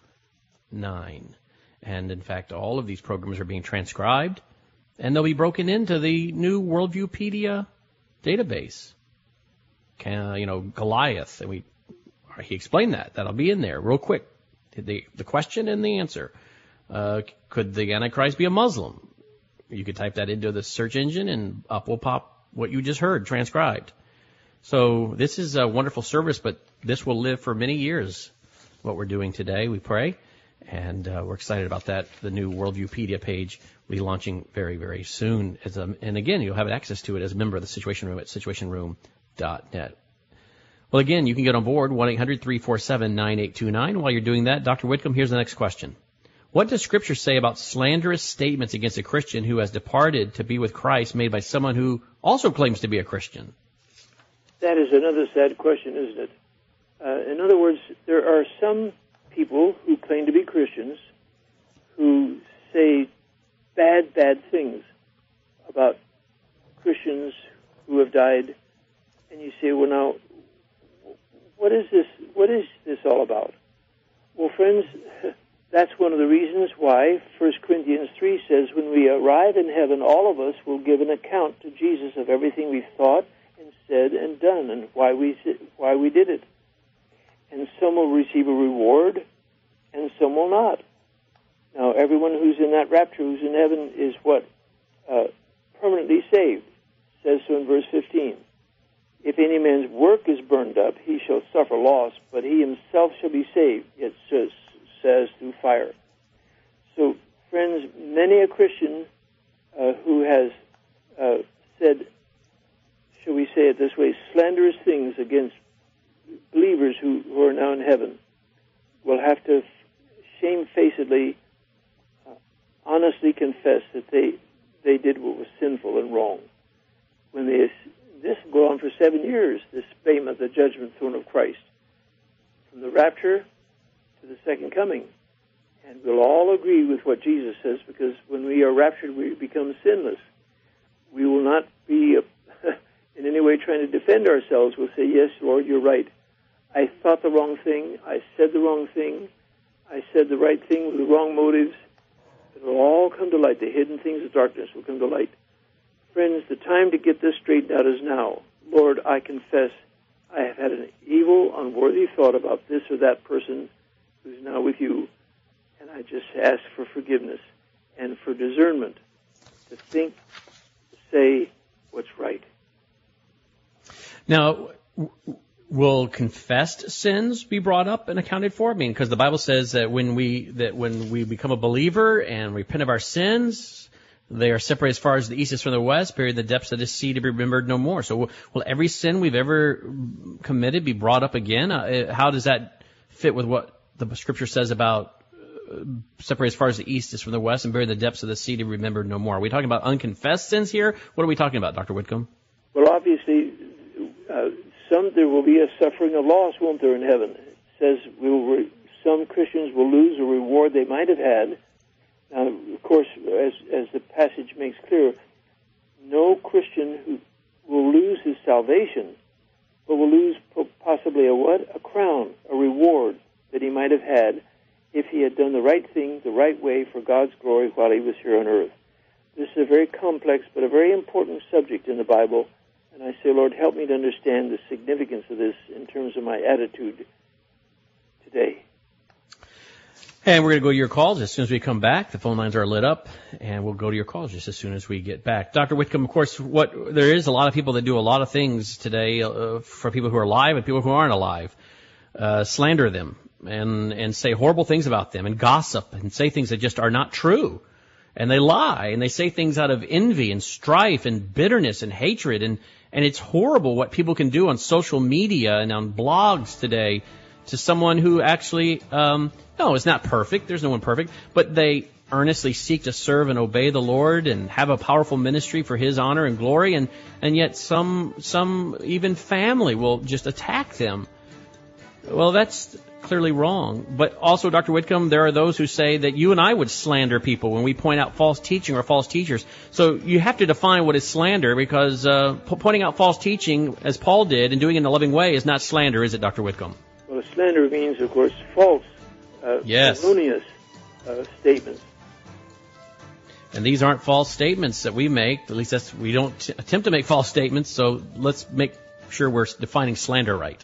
nine. And, in fact, all of these programs are being transcribed, and they'll be broken into the new Worldviewpedia database. Can, you know, Goliath, and we he explained that. That'll be in there real quick. The, the question and the answer. Uh, could the Antichrist be a Muslim? You could type that into the search engine, and up will pop what you just heard transcribed. So this is a wonderful service, but this will live for many years, what we're doing today, we pray. And uh, we're excited about that. The new Worldviewpedia page will be launching very, very soon. As a, and again, you'll have access to it as a member of the Situation Room at situation room dot net. Well, again, you can get on board, one eight hundred three four seven nine eight two nine. While you're doing that, Doctor Whitcomb, here's the next question. What does Scripture say about slanderous statements against a Christian who has departed to be with Christ made by someone who also claims to be a Christian? That is another sad question, isn't it? Uh, in other words, there are some people who claim to be Christians who say bad, bad things about Christians who have died, and you say, well, now, what is this? What is this all about? Well, friends, that's one of the reasons why First Corinthians three says, when we arrive in heaven, all of us will give an account to Jesus of everything we thought and said and done, and why we why we did it. And some will receive a reward, and some will not. Now, everyone who's in that rapture, who's in heaven, is what? Uh, permanently saved. It says so in verse fifteen. If any man's work is burned up, he shall suffer loss, but he himself shall be saved, it says, says through fire. So, friends, many a Christian uh, who has uh, said, shall we say it this way, slanderous things against believers who, who are now in heaven will have to shamefacedly, uh, honestly confess that they they did what was sinful and wrong. When they, this will go on for seven years, this fame of the judgment throne of Christ, from the rapture to the second coming. And we'll all agree with what Jesus says, because when we are raptured, we become sinless. we will not be uh, in any way trying to defend ourselves. We'll say, yes, Lord, you're right. I thought the wrong thing. I said the wrong thing. I said the right thing with the wrong motives. It will all come to light. The hidden things of darkness will come to light. Friends, the time to get this straightened out is now. Lord, I confess I have had an evil, unworthy thought about this or that person who's now with you, and I just ask for forgiveness and for discernment to think, to say what's right. Now, will confessed sins be brought up and accounted for? I mean, because the Bible says that when we that when we become a believer and repent of our sins, they are separated as far as the east is from the west, buried in the depths of the sea to be remembered no more. So will every sin we've ever committed be brought up again? Uh, how does that fit with what the Scripture says about uh, separate as far as the east is from the west and buried in the depths of the sea to be remembered no more? Are we talking about unconfessed sins here? What are we talking about, Doctor Whitcomb? Well, obviously, uh, some there will be a suffering of loss, won't there, in heaven? It says we will re- some Christians will lose a reward they might have had. Now, of course, as, as the passage makes clear, no Christian who will lose his salvation, but will lose possibly a what? A crown, a reward that he might have had if he had done the right thing the right way for God's glory while he was here on earth. This is a very complex but a very important subject in the Bible, and I say, Lord, help me to understand the significance of this in terms of my attitude today. And we're going to go to your calls as soon as we come back. The phone lines are lit up, and we'll go to your calls just as soon as we get back. Doctor Whitcomb, of course, what there is a lot of people that do a lot of things today uh, for people who are alive and people who aren't alive. Uh, slander them and, and say horrible things about them and gossip and say things that just are not true. And they lie and they say things out of envy and strife and bitterness and hatred. And, and it's horrible what people can do on social media and on blogs today to someone who actually, um, no, it's not perfect. There's no one perfect. But they earnestly seek to serve and obey the Lord and have a powerful ministry for His honor and glory. And, and yet some, some even family will just attack them. Well, that's clearly wrong. But also, Doctor Whitcomb, there are those who say that you and I would slander people when we point out false teaching or false teachers. So you have to define what is slander, because uh, p- pointing out false teaching, as Paul did, and doing it in a loving way is not slander, is it, Doctor Whitcomb? Well, slander means, of course, false, uh, yes. erroneous uh, statements. And these aren't false statements that we make. At least that's, we don't t- attempt to make false statements, so let's make sure we're defining slander right.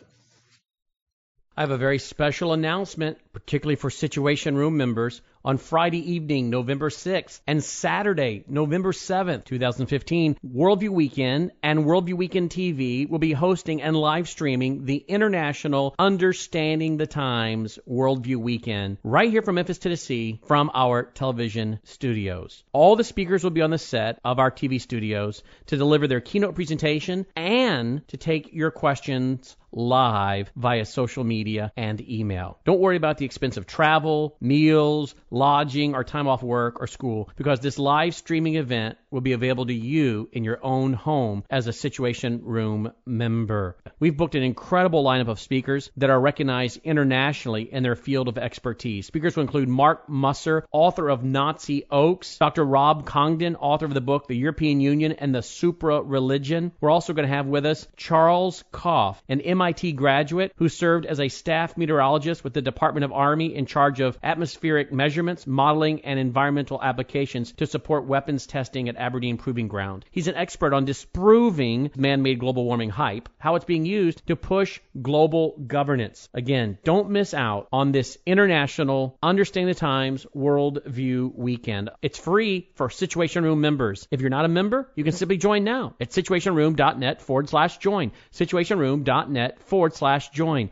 I have a very special announcement, particularly for Situation Room members. On Friday evening, November sixth, and Saturday, November seventh, twenty fifteen, Worldview Weekend and Worldview Weekend T V will be hosting and live streaming the International Understanding the Times Worldview Weekend right here from Memphis, Tennessee, from our television studios. All the speakers will be on the set of our T V studios to deliver their keynote presentation and to take your questions live via social media and email. Don't worry about the expense of travel, meals, lodging, or time off work or school, because this live streaming event will be available to you in your own home as a Situation Room member. We've booked an incredible lineup of speakers that are recognized internationally in their field of expertise. Speakers will include Mark Musser, author of Nazi Oaks, Doctor Rob Congdon, author of the book The European Union and the Supra-Religion. We're also going to have with us Charles Koff, an M I T graduate who served as a staff meteorologist with the Department of Army in charge of atmospheric measurements, modeling, and environmental applications to support weapons testing at Aberdeen Proving Ground. He's an expert on disproving man-made global warming hype, how it's being used to push global governance. Again, don't miss out on this International Understanding the Times Worldview Weekend. It's free for Situation Room members. If you're not a member, you can simply join now at situationroom.net forward slash join. situationroom.net forward slash join.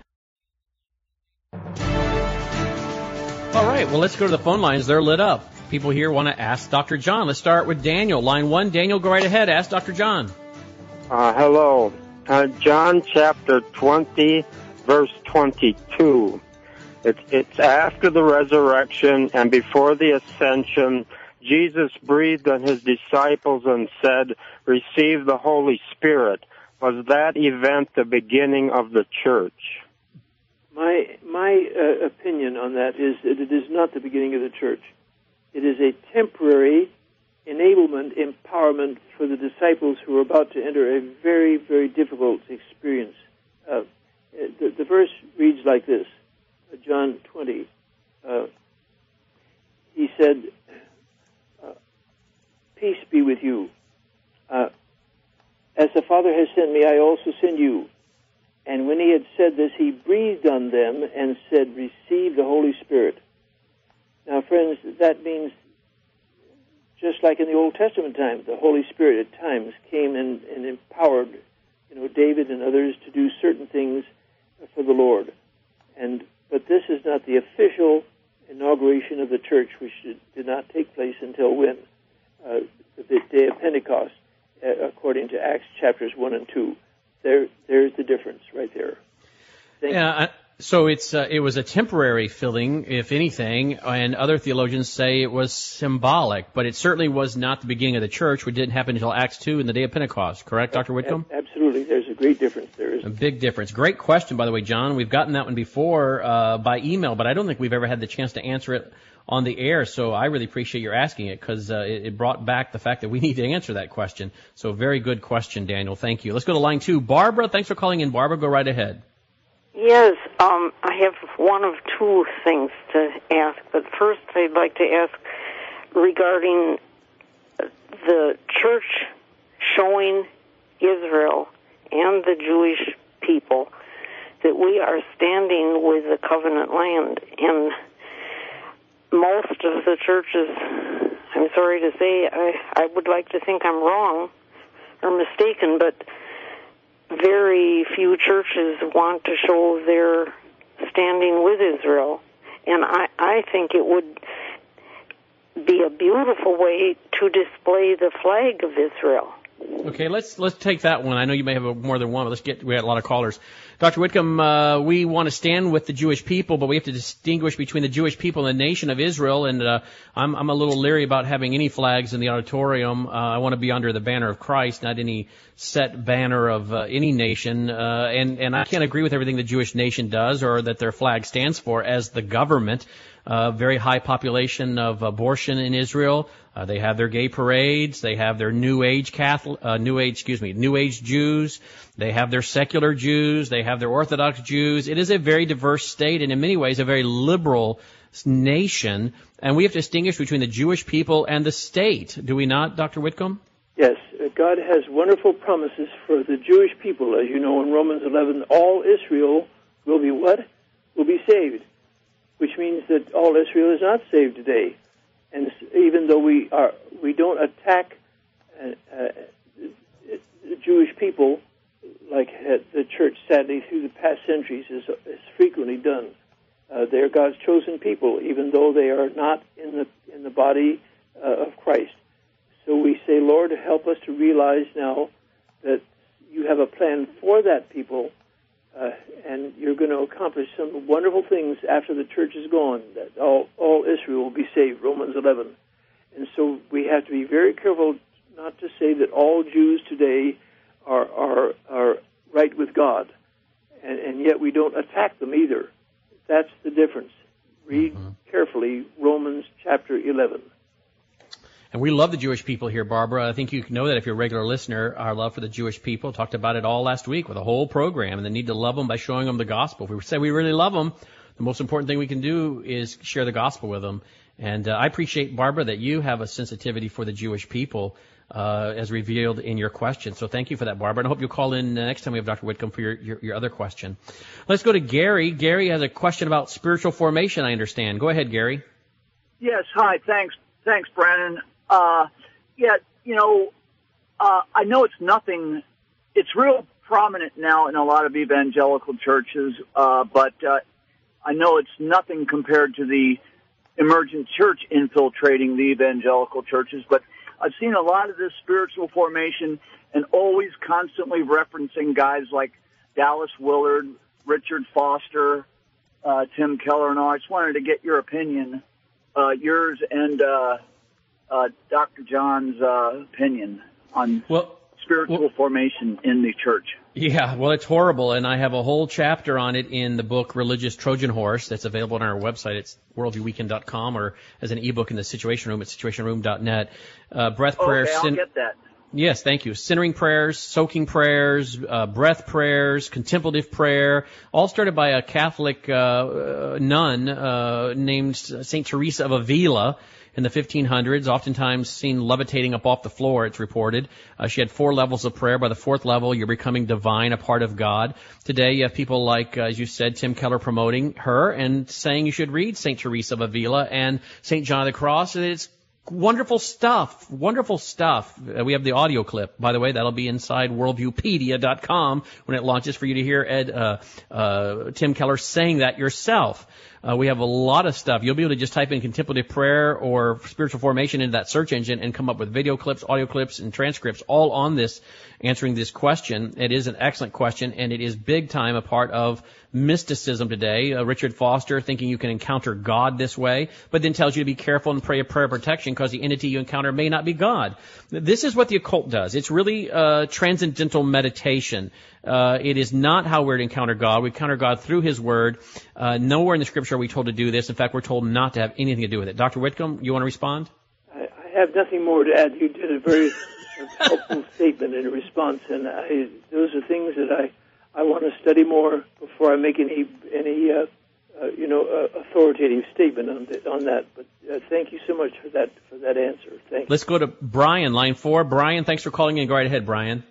All right, well, let's go to the phone lines. They're lit up. People here want to ask Doctor John. Let's start with Daniel. Line one, Daniel, go right ahead. Ask Doctor John. Uh, hello. Uh, John chapter twenty, verse twenty-two. It's, it's after the resurrection and before the ascension. Jesus breathed on his disciples and said, "Receive the Holy Spirit." Was that event the beginning of the church? My my uh, opinion on that is that it is not the beginning of the church. It is a temporary enablement, empowerment for the disciples who are about to enter a very, very difficult experience. Uh, the, the verse reads like this, uh, John twenty. Uh, he said, uh, peace be with you. Uh, as the Father has sent me, I also send you. And when he had said this, he breathed on them and said, receive the Holy Spirit. Now, friends, that means just like in the Old Testament time, the Holy Spirit at times came and, and empowered, you know, David and others to do certain things for the Lord. And but this is not the official inauguration of the church, which did, did not take place until when? Uh, the day of Pentecost, uh, according to Acts chapters one and two. There, there's the difference right there. Thank yeah. you. So it's uh, it was a temporary filling, if anything, and other theologians say it was symbolic, but it certainly was not the beginning of the church, which didn't happen until Acts two and the day of Pentecost. Correct, Doctor Whitcomb? Absolutely. There's a great difference there. A big difference. Great question, by the way, John. We've gotten that one before uh, by email, but I don't think we've ever had the chance to answer it on the air, so I really appreciate your asking it because uh, it, it brought back the fact that we need to answer that question. So very good question, Daniel. Thank you. Let's go to line two. Barbara, thanks for calling in. Barbara, go right ahead. Yes, um, I have one of two things to ask, but first I'd like to ask regarding the church showing Israel and the Jewish people that we are standing with the covenant land, and most of the churches, I'm sorry to say, I, I would like to think I'm wrong or mistaken, but very few churches want to show their standing with Israel. And I, I think it would be a beautiful way to display the flag of Israel. Okay, let's let's take that one. I know you may have a, more than one, but let's get, we had a lot of callers. Doctor Whitcomb, uh, we want to stand with the Jewish people, but we have to distinguish between the Jewish people and the nation of Israel, and uh, I'm, I'm a little leery about having any flags in the auditorium. Uh, I want to be under the banner of Christ, not any set banner of uh, any nation, uh, and, and I can't agree with everything the Jewish nation does or that their flag stands for as the government. Uh, very high population of abortion in Israel. Uh, they have their gay parades. They have their New Age Catholic, uh, New Age, excuse me, New Age Jews. They have their secular Jews. They have their Orthodox Jews. It is a very diverse state and in many ways a very liberal nation. And we have to distinguish between the Jewish people and the state. Do we not, Doctor Whitcomb? Yes. God has wonderful promises for the Jewish people. As you know, in Romans eleven, all Israel will be what? Will be saved. Which means that all Israel is not saved today. And even though we are, we don't attack uh, uh, the Jewish people like the church, sadly, through the past centuries has, has frequently done. Uh, they are God's chosen people, even though they are not in the in the body uh, of Christ. So we say, Lord, help us to realize now that you have a plan for that people. Uh, and you're going to accomplish some wonderful things after the church is gone, that all, all Israel will be saved, Romans eleven. And so we have to be very careful not to say that all Jews today are are, are right with God, and, and yet we don't attack them either. That's the difference. Read mm-hmm. carefully Romans chapter eleven. And we love the Jewish people here, Barbara. I think you know that if you're a regular listener. Our love for the Jewish people. Talked about it all last week with a whole program, and the need to love them by showing them the gospel. If we say we really love them, the most important thing we can do is share the gospel with them. And uh, I appreciate, Barbara, that you have a sensitivity for the Jewish people uh, as revealed in your question. So thank you for that, Barbara. And I hope you'll call in uh, next time we have Doctor Whitcomb for your, your, your other question. Let's go to Gary. Gary has a question about spiritual formation, I understand. Go ahead, Gary. Yes, hi. Thanks. Thanks, Brandon. Uh, yeah, you know, uh, I know it's nothing, it's real prominent now in a lot of evangelical churches, uh, but, uh, I know it's nothing compared to the emergent church infiltrating the evangelical churches, but I've seen a lot of this spiritual formation and always constantly referencing guys like Dallas Willard, Richard Foster, uh, Tim Keller, and all. I just wanted to get your opinion, uh, yours and, uh, Uh, Doctor John's uh, opinion on well, spiritual well, formation in the church. Yeah, well, it's horrible, and I have a whole chapter on it in the book Religious Trojan Horse that's available on our website. It's worldview weekend dot com, or as an ebook in the Situation Room at situation room dot net. Uh, breath prayer. Okay, I'll sin- get that. Yes, thank you. Centering prayers, soaking prayers, uh, breath prayers, contemplative prayer, all started by a Catholic uh, uh, nun uh, named Saint Teresa of Avila in the fifteen hundreds, oftentimes seen levitating up off the floor, it's reported. Uh, she had four levels of prayer. By the fourth level, you're becoming divine, a part of God. Today, you have people like, uh, as you said, Tim Keller promoting her and saying you should read Saint Teresa of Avila and Saint John of the Cross. And it's wonderful stuff, wonderful stuff. Uh, we have the audio clip, by the way, that'll be inside worldviewpedia dot com when it launches for you to hear Ed, uh, uh, Tim Keller saying that yourself. Uh, we have a lot of stuff. You'll be able to just type in contemplative prayer or spiritual formation into that search engine and come up with video clips, audio clips, and transcripts all on this, answering this question. It is an excellent question, and it is big time a part of mysticism today. Uh, Richard Foster thinking you can encounter God this way, but then tells you to be careful and pray a prayer of protection because the entity you encounter may not be God. This is what the occult does. It's really uh, transcendental meditation. Uh, it is not how we're to encounter God. We encounter God through His Word. Uh, nowhere in the Scripture are we told to do this. In fact, we're told not to have anything to do with it. Doctor Whitcomb, you want to respond? I, I have nothing more to add. You did a very helpful statement in response, and I, those are things that I, I want to study more before I make any any uh, uh, you know uh, authoritative statement on the, on that. But uh, thank you so much for that for that answer. Thank you. Let's go to Brian, line four. Brian, thanks for calling in. Go right ahead, Brian.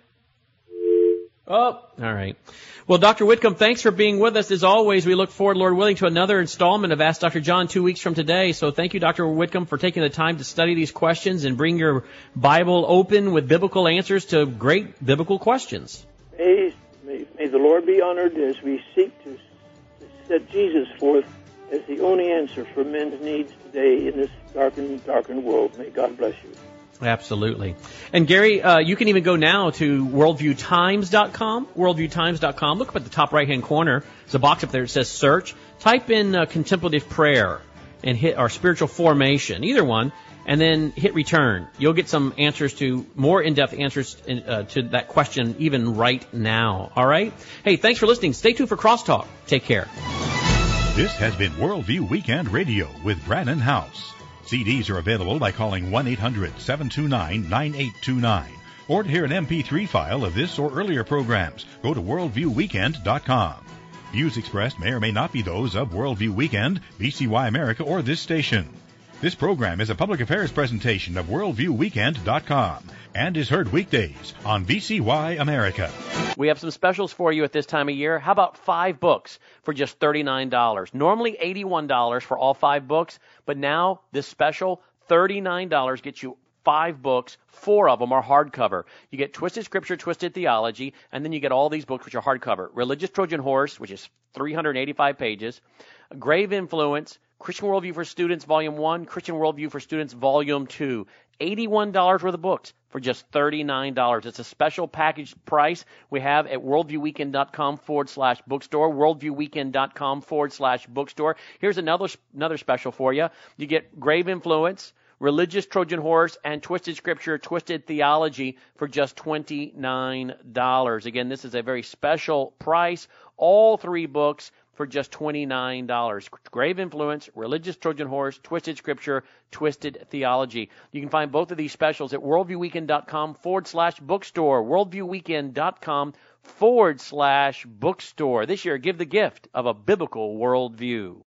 Oh, all right. Well, Doctor Whitcomb, thanks for being with us. As always, we look forward, Lord willing, to another installment of Ask Doctor John two weeks from today. So thank you, Doctor Whitcomb, for taking the time to study these questions and bring your Bible open with biblical answers to great biblical questions. May, may, may the Lord be honored as we seek to, to set Jesus forth as the only answer for men's needs today in this darkened, darkened world. May God bless you. Absolutely. And Gary, uh, you can even go now to worldview times dot com, worldview times dot com. Look up at the top right-hand corner. There's a box up there that says search. Type in uh, contemplative prayer and hit our spiritual formation, either one, and then hit return. You'll get some answers to, more in-depth answers in, uh, to that question even right now. All right? Hey, thanks for listening. Stay tuned for Crosstalk. Take care. This has been Worldview Weekend Radio with Brannon House. C Ds are available by calling one eight hundred seven two nine nine eight two nine. Or to hear an M P three file of this or earlier programs, go to worldview weekend dot com. Views expressed may or may not be those of Worldview Weekend, B C Y America, or this station. This program is a public affairs presentation of worldview weekend dot com and is heard weekdays on B C Y America. We have some specials for you at this time of year. How about five books for just thirty-nine dollars? Normally eighty-one dollars for all five books, but now this special, thirty-nine dollars, gets you five books. Four of them are hardcover. You get Twisted Scripture, Twisted Theology, and then you get all these books which are hardcover. Religious Trojan Horse, which is three hundred eighty-five pages. Grave Influence, Christian Worldview for Students, Volume one, Christian Worldview for Students, Volume two. eighty-one dollars worth of books for just thirty-nine dollars. It's a special package price we have at worldview weekend dot com forward slash bookstore, worldview weekend dot com forward slash bookstore. Here's another another special for you. You get Grave Influence, Religious Trojan Horse, and Twisted Scripture, Twisted Theology for just twenty-nine dollars. Again, this is a very special price. All three books for just twenty-nine dollars. Grave Influence, Religious Trojan Horse, Twisted Scripture, Twisted Theology. You can find both of these specials at worldview weekend dot com forward slash bookstore, worldview weekend dot com forward slash bookstore. This year, give the gift of a biblical worldview.